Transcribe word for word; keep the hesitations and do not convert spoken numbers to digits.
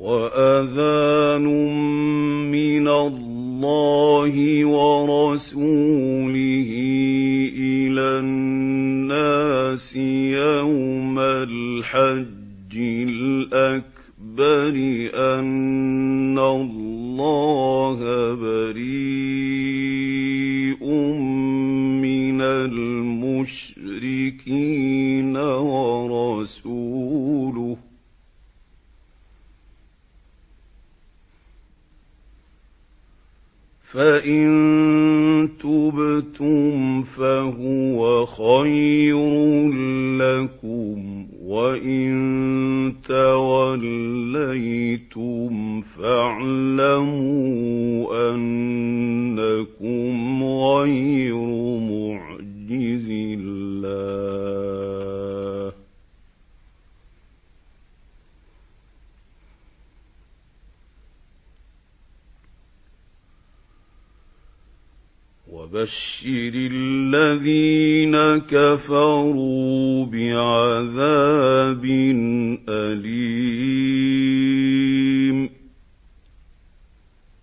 وَأَذَانٌ مِّنَ اللَّهِ وَرَسُولِهِ إِلَى النَّاسِ يَوْمَ الْحَجِّ الْأَكْبَرِ أَنَّ اللَّهَ بَرِيءٌ مِّنَ الْمُشْرِكِينَ وَرَسُولُهُ فَإِن تُبْتُمْ فَهُوَ خَيْرٌ لَّكُمْ وَإِن تَوَلَّيْتُمْ فَاعْلَمُوا أَنَّكُمْ غَيْرُ مُعْجِزِي اللَّهِ ۗ وَبَشِّرِ الَّذِينَ كَفَرُوا بِعَذَابٍ أَلِيمٍ